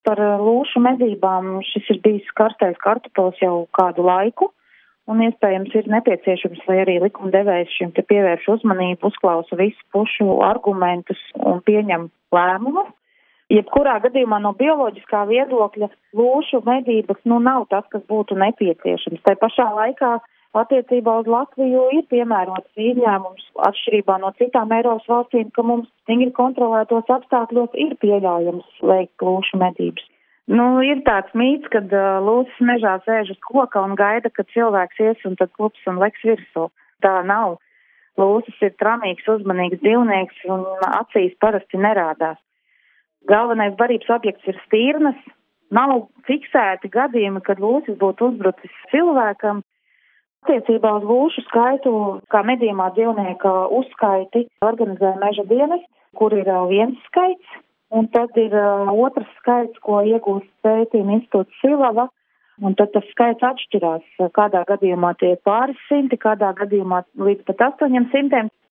Par lūšu medībām šis ir bijis karstais kartupels jau kādu laiku, un iespējams ir nepieciešams, lai arī likumdevējs šim te pievērš uzmanību, uzklausa visu pušu argumentus un pieņem lēmumu. Jebkurā gadījumā no bioloģiskā viedokļa lūšu medības nav tas, kas būtu nepieciešams. Tai pašā laikā attiecībā uz Latviju ir piemērots izņēmums atšķirībā no citām Eiropas valstīm, ka mums stingri kontrolētos apstākļos ir pieļaujams veikt lūšu medības. Ir tāds mīts, kad lūsis mežā sēž uz koka un gaida, kad cilvēks ies un tad klups un leks virsū. Tā nav. Lūsis ir tramīgs, uzmanīgs dzīvnieks un acīs parasti nerādās. Galvenais barības objekts ir stirnas. Nav fiksēti gadījumi, kad lūsis būtu uzbrucis cilvēkam. Attiecībā uz lūšu skaitu, kā medījumā dzīvnieka uzskaiti, organizē meža dienas, kur ir viens skaits, un tad ir otrs skaits, ko iegūst pētījuma institūts Silava, un tad tas skaits atšķirās. Kādā gadījumā tie ir pāris simti, kādā gadījumā līdz pat 800.